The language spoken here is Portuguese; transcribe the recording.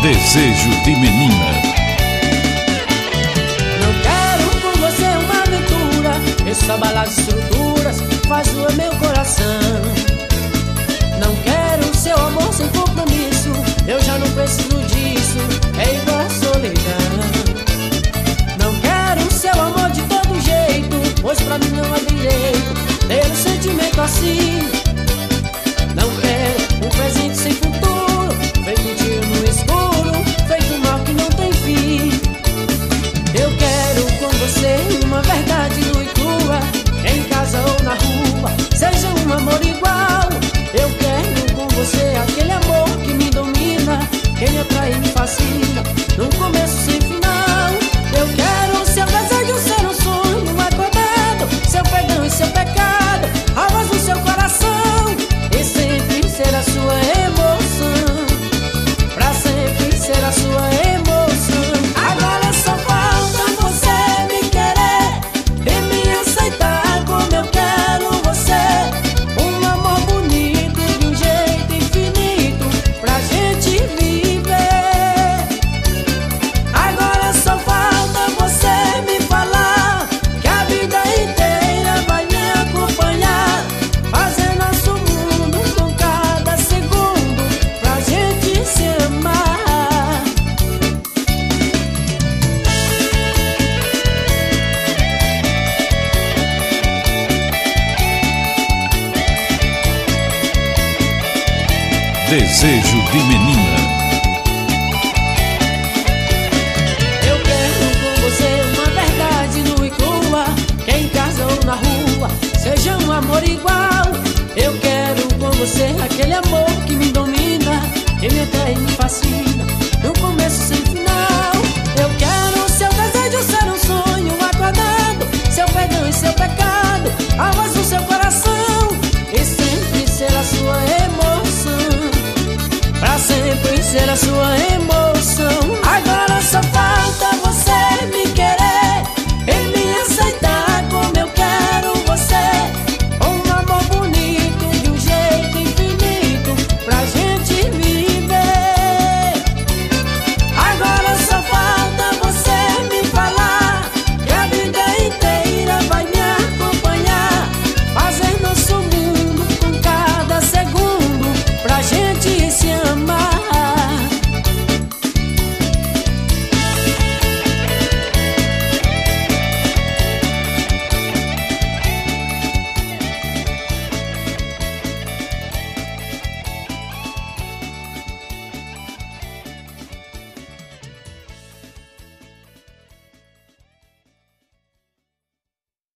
Desejo de menina. Não quero com você uma aventura, esse abalar de estruturas faz doer meu coração. Não quero seu amor sem compromisso, eu já não preciso disso, é igual a solidão. Não quero seu amor de todo jeito, pois pra mim não há direito ter um sentimento assim. Não quero um presente sem futuro, feito um tiro no escuro, feito um mal que não tem fim. Eu quero com você uma verdade nua e crua, em casa ou na rua, seja um amor igual. Eu quero com você aquele amor que me domina, que me atrai e me fascina, num começo sem final. Eu quero seu desejo ser um sonho acordado, seu perdão e seu pecado, a voz do seu coração, e sempre ser a sua emoção, pra sempre ser a sua emoção. Agora só falta você me querer e me aceitar como eu quero você. Um amor bonito de um jeito infinito pra gente viver. Agora só falta você me falar que a vida inteira vai me acompanhar, fazer nosso mundo com cada segundo pra gente se amar. Desejo de menina.